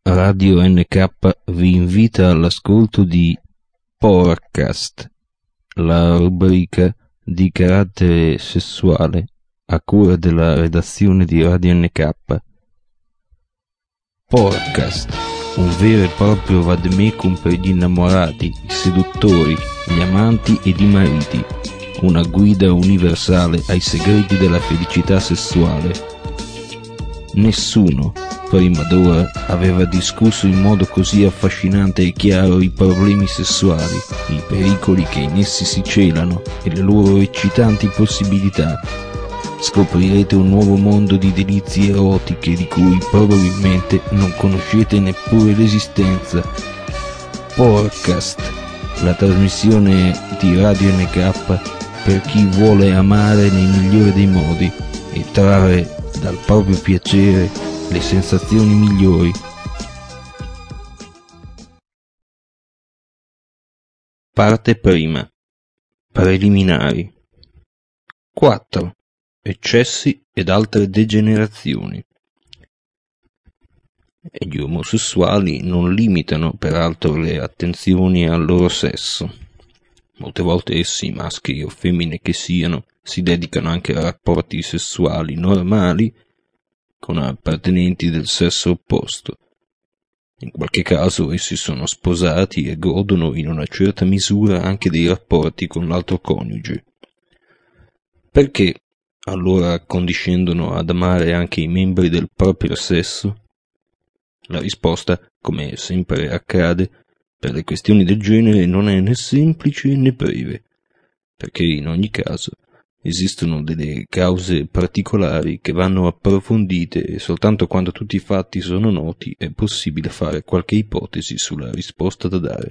Radio NK vi invita all'ascolto di Podcast, la rubrica di carattere sessuale a cura della redazione di Radio NK. Podcast, un vero e proprio vademecum per gli innamorati, i seduttori, gli amanti ed i mariti, una guida universale ai segreti della felicità sessuale. Nessuno prima d'ora aveva discusso in modo così affascinante e chiaro i problemi sessuali, i pericoli che in essi si celano e le loro eccitanti possibilità. Scoprirete un nuovo mondo di delizie erotiche di cui probabilmente non conoscete neppure l'esistenza. Podcast, la trasmissione di Radio NK per chi vuole amare nel migliore dei modi e trarre dal proprio piacere le sensazioni migliori. Parte prima. Preliminari. 4. Eccessi ed altre degenerazioni. E gli omosessuali non limitano peraltro le attenzioni al loro sesso. Molte volte essi, maschi o femmine che siano, si dedicano anche a rapporti sessuali normali con appartenenti del sesso opposto. In qualche caso essi sono sposati e godono in una certa misura anche dei rapporti con l'altro coniuge. Perché allora condiscendono ad amare anche i membri del proprio sesso? La risposta, come sempre accade, per le questioni del genere non è né semplice né breve, perché in ogni caso esistono delle cause particolari che vanno approfondite e soltanto quando tutti i fatti sono noti è possibile fare qualche ipotesi sulla risposta da dare.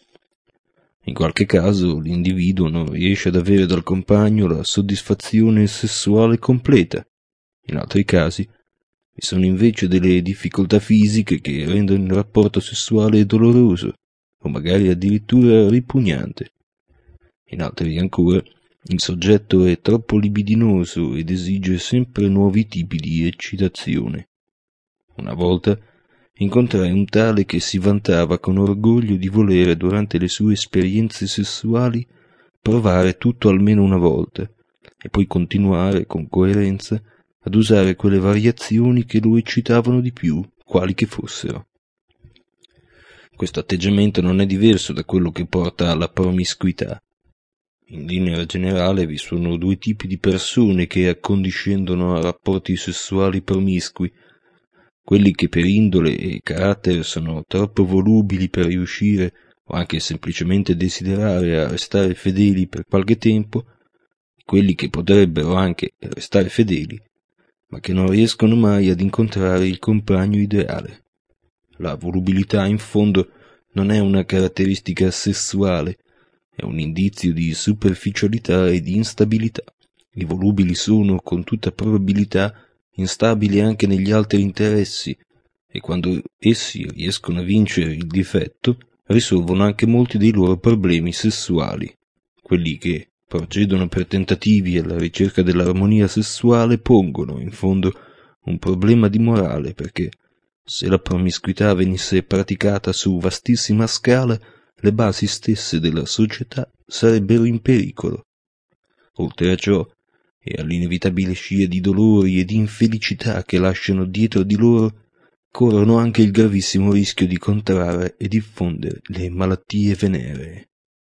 In qualche caso l'individuo non riesce ad avere dal compagno la soddisfazione sessuale completa. In altri casi vi sono invece delle difficoltà fisiche che rendono il rapporto sessuale doloroso o magari addirittura ripugnante. In altri ancora il soggetto è troppo libidinoso ed esige sempre nuovi tipi di eccitazione. Una volta incontrai un tale che si vantava con orgoglio di volere durante le sue esperienze sessuali provare tutto almeno una volta e poi continuare con coerenza ad usare quelle variazioni che lo eccitavano di più, quali che fossero. Questo atteggiamento non è diverso da quello che porta alla promiscuità. In linea generale vi sono due tipi di persone che accondiscendono a rapporti sessuali promiscui: quelli che per indole e carattere sono troppo volubili per riuscire o anche semplicemente desiderare a restare fedeli per qualche tempo, e quelli che potrebbero anche restare fedeli, ma che non riescono mai ad incontrare il compagno ideale. La volubilità, in fondo, non è una caratteristica sessuale, è un indizio di superficialità e di instabilità. I volubili sono, con tutta probabilità, instabili anche negli altri interessi, e quando essi riescono a vincere il difetto, risolvono anche molti dei loro problemi sessuali. Quelli che procedono per tentativi alla ricerca dell'armonia sessuale pongono, in fondo, un problema di morale, perché se la promiscuità venisse praticata su vastissima scala, le basi stesse della società sarebbero in pericolo. Oltre a ciò, e all'inevitabile scia di dolori e di infelicità che lasciano dietro di loro, corrono anche il gravissimo rischio di contrarre e diffondere le malattie veneree.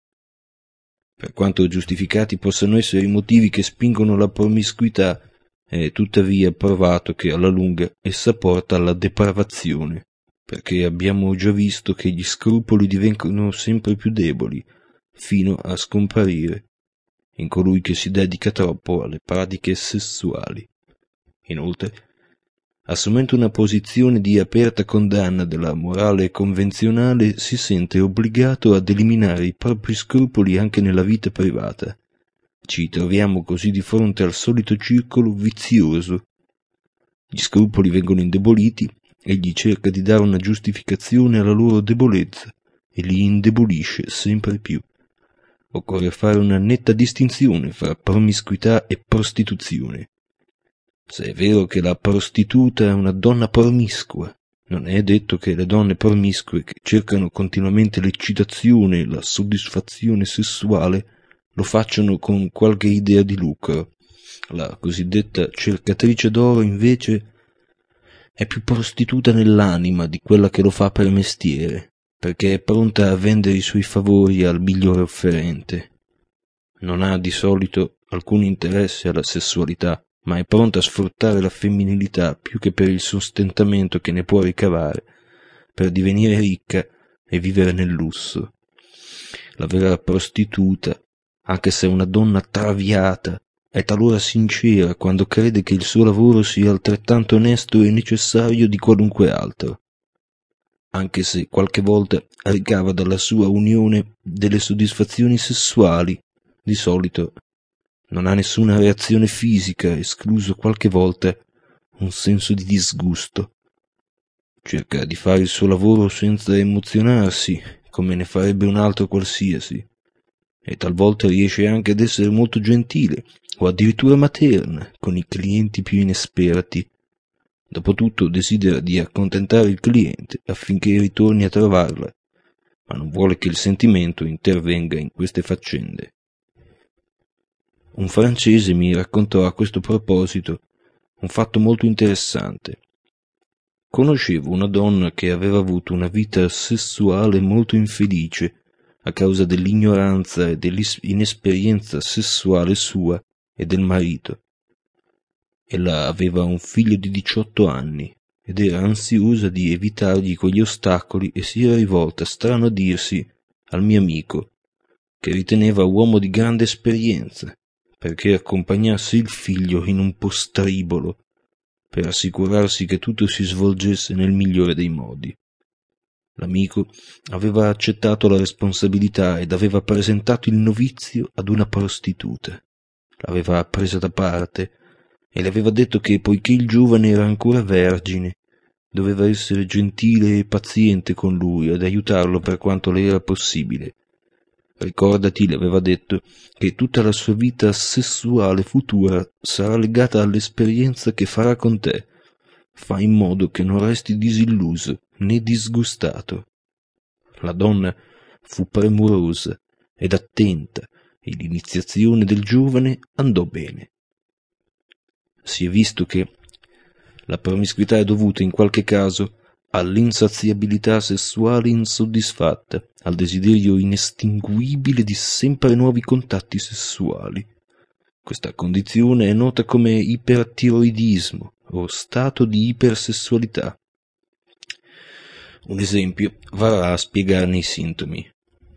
Per quanto giustificati possano essere i motivi che spingono alla promiscuità, è tuttavia provato che alla lunga essa porta alla depravazione, perché abbiamo già visto che gli scrupoli divengono sempre più deboli, fino a scomparire in colui che si dedica troppo alle pratiche sessuali. Inoltre, assumendo una posizione di aperta condanna della morale convenzionale, si sente obbligato ad eliminare i propri scrupoli anche nella vita privata. Ci troviamo così di fronte al solito circolo vizioso. Gli scrupoli vengono indeboliti, egli cerca di dare una giustificazione alla loro debolezza e li indebolisce sempre più. Occorre fare una netta distinzione fra promiscuità e prostituzione. Se è vero che la prostituta è una donna promiscua, Non è detto che le donne promiscue che cercano continuamente l'eccitazione e la soddisfazione sessuale lo facciano con qualche idea di lucro. La cosiddetta cercatrice d'oro, invece, è più prostituta nell'anima di quella che lo fa per mestiere, perché è pronta a vendere i suoi favori al migliore offerente. Non ha di solito alcun interesse alla sessualità, ma è pronta a sfruttare la femminilità più che per il sostentamento che ne può ricavare, per divenire ricca e vivere nel lusso. La vera prostituta, anche se è una donna traviata, è talora sincera quando crede che il suo lavoro sia altrettanto onesto e necessario di qualunque altro, anche se qualche volta ricava dalla sua unione delle soddisfazioni sessuali. Di solito non ha nessuna reazione fisica, escluso qualche volta un senso di disgusto. Cerca di fare il suo lavoro senza emozionarsi, come ne farebbe un altro qualsiasi, e talvolta riesce anche ad essere molto gentile, o addirittura materna, con i clienti più inesperati. Dopotutto desidera di accontentare il cliente affinché ritorni a trovarla, ma non vuole che il sentimento intervenga in queste faccende. Un francese mi raccontò a questo proposito un fatto molto interessante. Conoscevo una donna che aveva avuto una vita sessuale molto infelice a causa dell'ignoranza e dell'inesperienza sessuale sua e del marito. Ella aveva un figlio di 18 anni ed era ansiosa di evitargli quegli ostacoli e si era rivolta, strano a dirsi, al mio amico, che riteneva uomo di grande esperienza, perché accompagnasse il figlio in un postribolo, per assicurarsi che tutto si svolgesse nel migliore dei modi. L'amico aveva accettato la responsabilità ed aveva presentato il novizio ad una prostituta. L'aveva presa da parte e le aveva detto che, poiché il giovane era ancora vergine, doveva essere gentile e paziente con lui ed aiutarlo per quanto le era possibile. Ricordati, le aveva detto, che tutta la sua vita sessuale futura sarà legata all'esperienza che farà con te. Fa in modo che non resti disilluso né disgustato. La donna fu premurosa ed attenta e l'iniziazione del giovane andò bene. Si è visto che la promiscuità è dovuta in qualche caso all'insaziabilità sessuale insoddisfatta, al desiderio inestinguibile di sempre nuovi contatti sessuali. Questa condizione è nota come ipertiroidismo o stato di ipersessualità. Un esempio varrà a spiegarne i sintomi.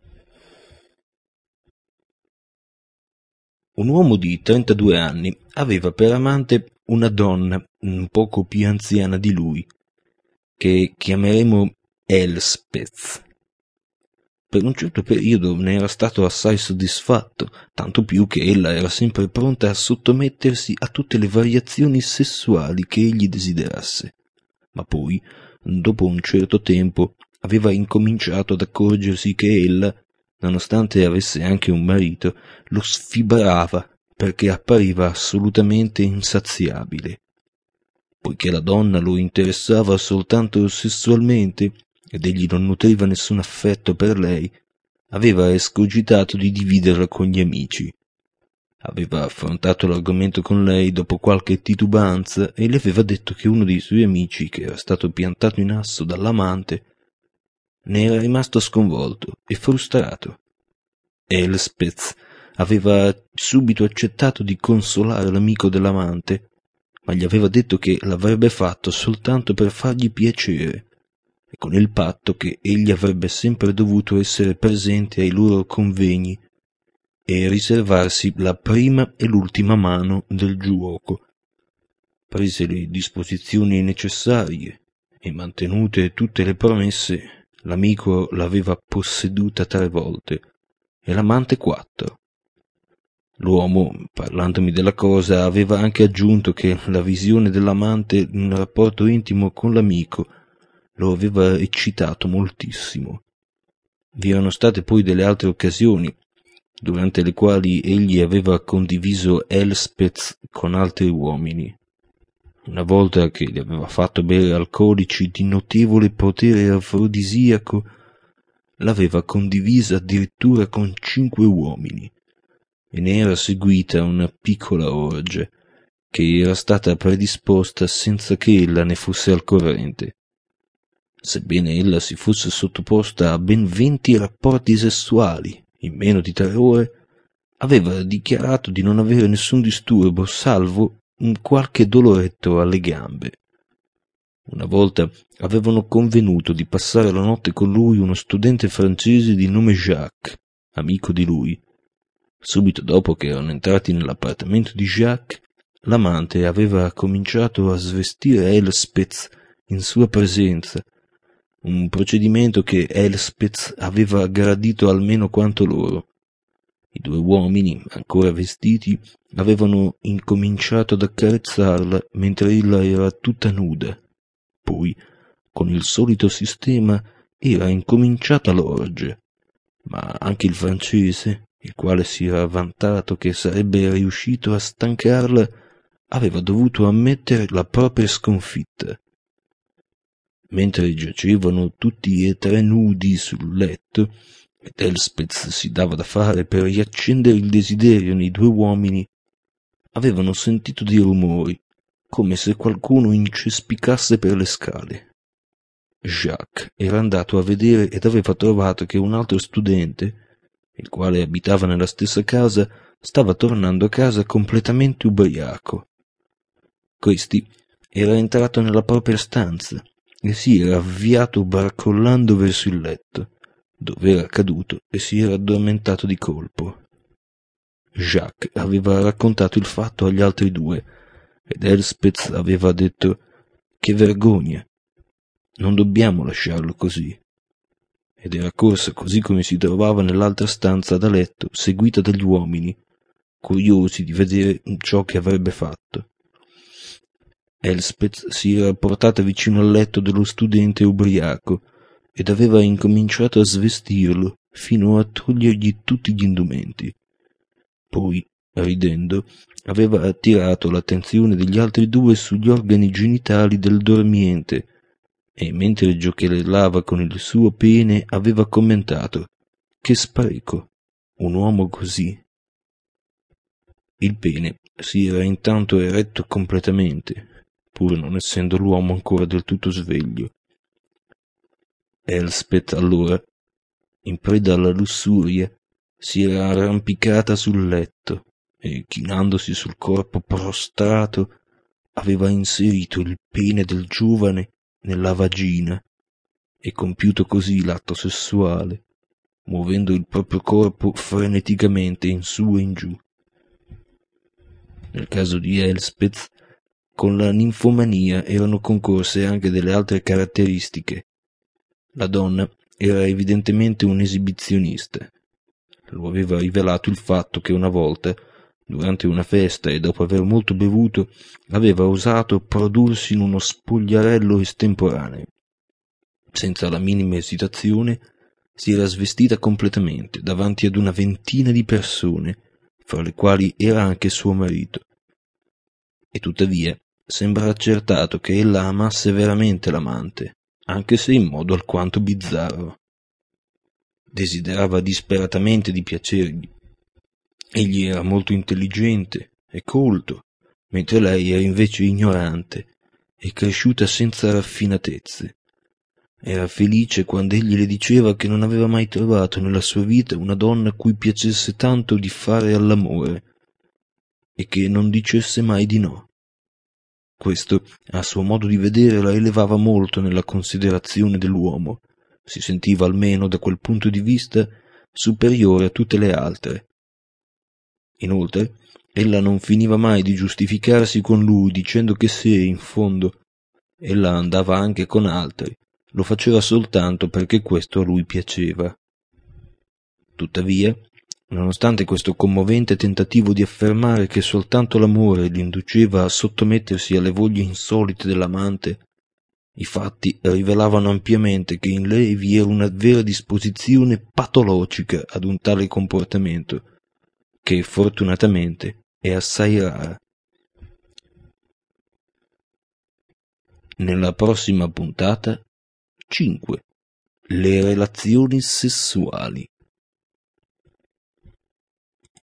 Un uomo di 32 anni aveva per amante una donna un poco più anziana di lui, che chiameremo Elspeth. Per un certo periodo ne era stato assai soddisfatto, tanto più che ella era sempre pronta a sottomettersi a tutte le variazioni sessuali che egli desiderasse. Ma poi, dopo un certo tempo, aveva incominciato ad accorgersi che ella, nonostante avesse anche un marito, lo sfibrava perché appariva assolutamente insaziabile. Poiché la donna lo interessava soltanto sessualmente ed egli non nutriva nessun affetto per lei, aveva escogitato di dividerla con gli amici. Aveva affrontato l'argomento con lei dopo qualche titubanza e le aveva detto che uno dei suoi amici, che era stato piantato in asso dall'amante, ne era rimasto sconvolto e frustrato. Elspeth aveva subito accettato di consolare l'amico dell'amante, ma gli aveva detto che l'avrebbe fatto soltanto per fargli piacere, e con il patto che egli avrebbe sempre dovuto essere presente ai loro convegni e riservarsi la prima e l'ultima mano del giuoco. Prese le disposizioni necessarie e, mantenute tutte le promesse, l'amico l'aveva posseduta 3 volte e l'amante 4. L'uomo, parlandomi della cosa, aveva anche aggiunto che la visione dell'amante in un rapporto intimo con l'amico lo aveva eccitato moltissimo. Vi erano state poi delle altre occasioni, durante le quali egli aveva condiviso Elspeth con altri uomini. Una volta che gli aveva fatto bere alcolici di notevole potere afrodisiaco, l'aveva condivisa addirittura con 5 uomini, e ne era seguita una piccola orgia, che era stata predisposta senza che ella ne fosse al corrente. Sebbene ella si fosse sottoposta a ben 20 rapporti sessuali in meno di 3 ore, aveva dichiarato di non avere nessun disturbo, salvo un qualche doloretto alle gambe. Una volta avevano convenuto di passare la notte con lui uno studente francese di nome Jacques, amico di lui. Subito dopo che erano entrati nell'appartamento di Jacques, l'amante aveva cominciato a svestire Elspeth in sua presenza, un procedimento che Elspeth aveva gradito almeno quanto loro. I 2 uomini, ancora vestiti, avevano incominciato ad accarezzarla mentre ella era tutta nuda. Poi, con il solito sistema, era incominciata l'orgia, ma anche il francese, il quale si era vantato che sarebbe riuscito a stancarla, aveva dovuto ammettere la propria sconfitta. Mentre giacevano tutti e 3 nudi sul letto, ed Elspeth si dava da fare per riaccendere il desiderio nei 2 uomini, avevano sentito dei rumori, come se qualcuno incespicasse per le scale. Jacques era andato a vedere ed aveva trovato che un altro studente, il quale abitava nella stessa casa, stava tornando a casa completamente ubriaco. Questi era entrato nella propria stanza e si era avviato barcollando verso il letto, dove era caduto e si era addormentato di colpo. Jacques aveva raccontato il fatto agli altri 2 ed Elspeth aveva detto: «Che vergogna! Non dobbiamo lasciarlo così». Ed era corsa così come si trovava nell'altra stanza da letto, seguita dagli uomini, curiosi di vedere ciò che avrebbe fatto. Elspeth si era portata vicino al letto dello studente ubriaco ed aveva incominciato a svestirlo fino a togliergli tutti gli indumenti. Poi, ridendo, aveva attirato l'attenzione degli altri 2 sugli organi genitali del dormiente e, mentre giocherellava con il suo pene, aveva commentato: «Che spreco, un uomo così». Il pene si era intanto eretto completamente, pur non essendo l'uomo ancora del tutto sveglio. Elspeth allora, in preda alla lussuria, si era arrampicata sul letto e, chinandosi sul corpo prostrato, aveva inserito il pene del giovane nella vagina e compiuto così l'atto sessuale, muovendo il proprio corpo freneticamente in su e in giù. Nel caso di Elspeth, con la ninfomania erano concorse anche delle altre caratteristiche. La donna era evidentemente un esibizionista. Lo aveva rivelato il fatto che una volta, durante una festa e dopo aver molto bevuto, aveva osato prodursi in uno spogliarello estemporaneo. Senza la minima esitazione, si era svestita completamente davanti ad una ventina di persone, fra le quali era anche suo marito. E tuttavia sembra accertato che ella amasse veramente l'amante, anche se in modo alquanto bizzarro. Desiderava disperatamente di piacergli. Egli era molto intelligente e colto, mentre lei era invece ignorante e cresciuta senza raffinatezze. Era felice quando egli le diceva che non aveva mai trovato nella sua vita una donna a cui piacesse tanto di fare all'amore e che non dicesse mai di no. Questo, a suo modo di vedere, la elevava molto nella considerazione dell'uomo. Si sentiva, almeno da quel punto di vista, superiore a tutte le altre. Inoltre, ella non finiva mai di giustificarsi con lui, dicendo che se, in fondo, ella andava anche con altri, lo faceva soltanto perché questo a lui piaceva. Tuttavia, nonostante questo commovente tentativo di affermare che soltanto l'amore l'induceva a sottomettersi alle voglie insolite dell'amante, i fatti rivelavano ampiamente che in lei vi era una vera disposizione patologica ad un tale comportamento, che fortunatamente è assai rara. Nella prossima puntata 5. Le relazioni sessuali.